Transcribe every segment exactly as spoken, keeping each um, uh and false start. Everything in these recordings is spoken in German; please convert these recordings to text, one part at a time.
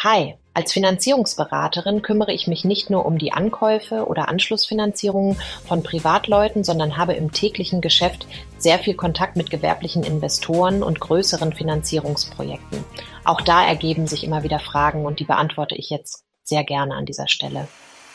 Hi, als Finanzierungsberaterin kümmere ich mich nicht nur um die Ankäufe oder Anschlussfinanzierungen von Privatleuten, sondern habe im täglichen Geschäft sehr viel Kontakt mit gewerblichen Investoren und größeren Finanzierungsprojekten. Auch da ergeben sich immer wieder Fragen und die beantworte ich jetzt sehr gerne an dieser Stelle.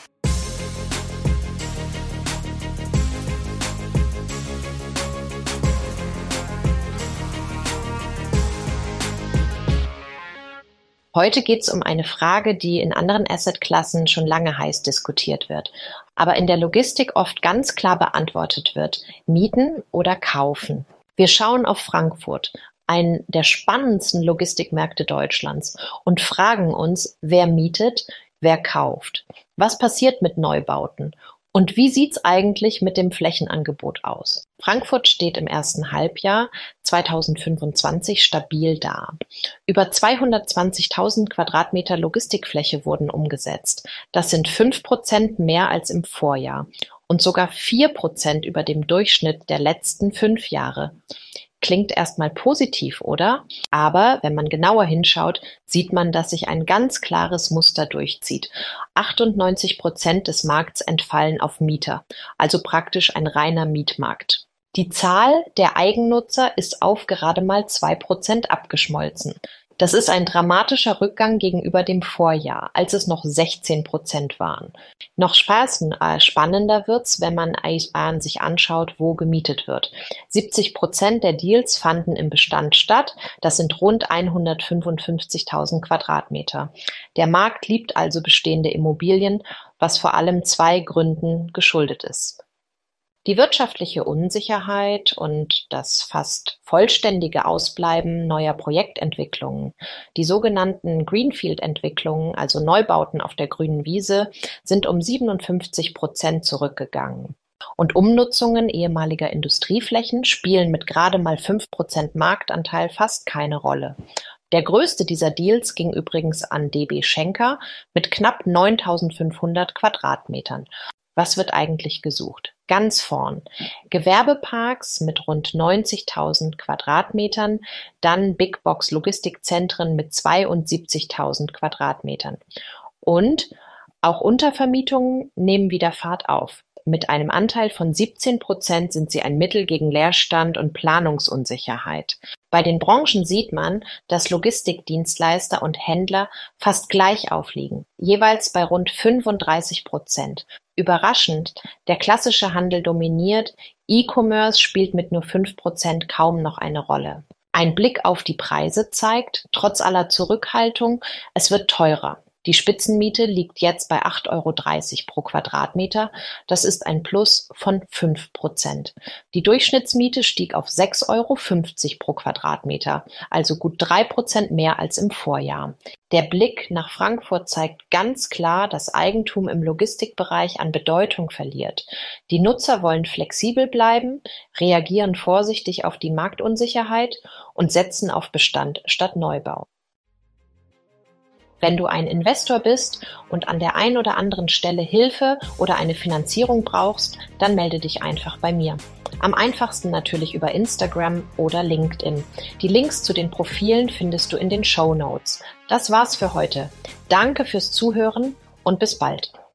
Heute geht es um eine Frage, die in anderen Assetklassen schon lange heiß diskutiert wird, aber in der Logistik oft ganz klar beantwortet wird: Mieten oder kaufen. Wir schauen auf Frankfurt, einen der spannendsten Logistikmärkte Deutschlands, und fragen uns, wer mietet, wer kauft. Was passiert mit Neubauten? Und wie sieht's eigentlich mit dem Flächenangebot aus? Frankfurt steht im ersten Halbjahr zweitausendfünfundzwanzig stabil da. Über zweihundertzwanzigtausend Quadratmeter Logistikfläche wurden umgesetzt. Das sind fünf Prozent mehr als im Vorjahr und sogar vier Prozent über dem Durchschnitt der letzten fünf Jahre. Klingt erstmal positiv, oder? Aber wenn man genauer hinschaut, sieht man, dass sich ein ganz klares Muster durchzieht. achtundneunzig Prozent des Markts entfallen auf Mieter, also praktisch ein reiner Mietmarkt. Die Zahl der Eigennutzer ist auf gerade mal zwei Prozent abgeschmolzen. Das ist ein dramatischer Rückgang gegenüber dem Vorjahr, als es noch sechzehn Prozent waren. Noch spannender wird's, wenn man sich anschaut, wo gemietet wird. siebzig Prozent der Deals fanden im Bestand statt. Das sind rund hundertfünfundfünfzigtausend Quadratmeter. Der Markt liebt also bestehende Immobilien, was vor allem zwei Gründen geschuldet ist. Die wirtschaftliche Unsicherheit und das fast vollständige Ausbleiben neuer Projektentwicklungen, die sogenannten Greenfield-Entwicklungen, also Neubauten auf der grünen Wiese, sind um siebenundfünfzig Prozent zurückgegangen. Und Umnutzungen ehemaliger Industrieflächen spielen mit gerade mal fünf Prozent Marktanteil fast keine Rolle. Der größte dieser Deals ging übrigens an D B Schenker mit knapp neuntausendfünfhundert Quadratmetern. Was wird eigentlich gesucht? Ganz vorn Gewerbeparks mit rund neunzigtausend Quadratmetern, dann Big-Box-Logistikzentren mit zweiundsiebzigtausend Quadratmetern. Und auch Untervermietungen nehmen wieder Fahrt auf. Mit einem Anteil von siebzehn Prozent sind sie ein Mittel gegen Leerstand und Planungsunsicherheit. Bei den Branchen sieht man, dass Logistikdienstleister und Händler fast gleich aufliegen, jeweils bei rund fünfunddreißig Prozent. Überraschend, der klassische Handel dominiert, E-Commerce spielt mit nur fünf Prozent kaum noch eine Rolle. Ein Blick auf die Preise zeigt, trotz aller Zurückhaltung, es wird teurer. Die Spitzenmiete liegt jetzt bei acht Euro dreißig pro Quadratmeter. Das ist ein Plus von fünf Prozent. Die Durchschnittsmiete stieg auf sechs Euro fünfzig pro Quadratmeter, also gut drei Prozent mehr als im Vorjahr. Der Blick nach Frankfurt zeigt ganz klar, dass Eigentum im Logistikbereich an Bedeutung verliert. Die Nutzer wollen flexibel bleiben, reagieren vorsichtig auf die Marktunsicherheit und setzen auf Bestand statt Neubau. Wenn du ein Investor bist und an der einen oder anderen Stelle Hilfe oder eine Finanzierung brauchst, dann melde dich einfach bei mir. Am einfachsten natürlich über Instagram oder LinkedIn. Die Links zu den Profilen findest du in den Shownotes. Das war's für heute. Danke fürs Zuhören und bis bald.